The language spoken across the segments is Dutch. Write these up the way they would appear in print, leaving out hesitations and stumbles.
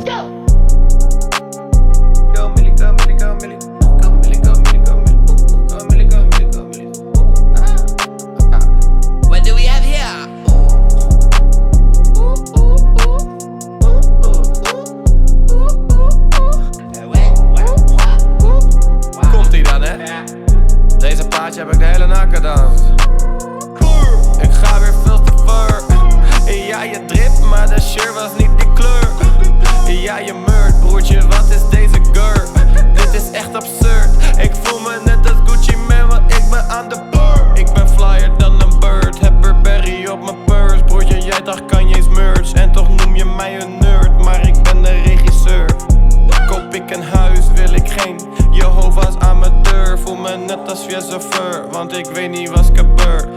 go! Go Millie, go Millie, go Millie. Go Millie, go Millie, go Millie. Go Millie, go Millie, go Millie. What do we have here? Komt-ie dan, hè? Deze plaatje heb ik de hele nacht gedaan. Ik ga weer veel te ver. Ja, je drip, maar de shirt was niet die kleur. Ja, je murt, broertje, wat is deze geur? Dit is echt absurd. Ik voel me net als Gucci Man, want ik ben aan de beurt. Ik ben flyer dan een bird, heb Burberry op mijn purse. Broertje, jij dacht Kanye's merch, en toch noem je mij een nerd. Maar ik ben de regisseur. Koop ik een huis, wil ik geen Jehovah's aan mijn deur. Voel me net als chauffeur, want ik weet niet wat gebeurt.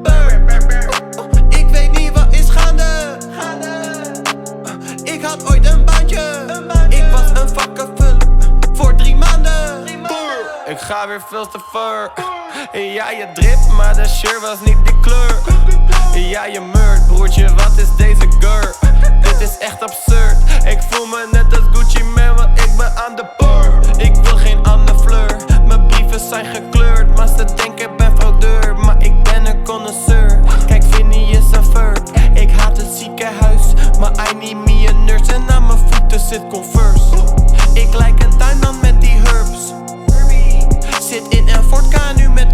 Ik weet niet wat is gaande. Ik had ooit een baantje. Ik was een vakkenvuller voor 3 maanden. Ik ga weer veel te ver. Ja, je drip, maar de shirt was niet die kleur. Ja, je murt, broertje, wat is deze geur? Dit is echt absurd. Ik voel me net als Gucci Man, want ik ben aan de beurt. Ik wil geen Anne Fleur. Mijn brieven zijn gekleurd, maar ze denken ik ben fraudeur. Maar ik ben een connoisseur. Kijk, Vinnie is een flirt. Ik haat het ziekenhuis, maar I need me a nurse. En aan mijn voeten zit Converse. Ik lijk een tuinman met die herbs. Zit in een Ford Ka nu met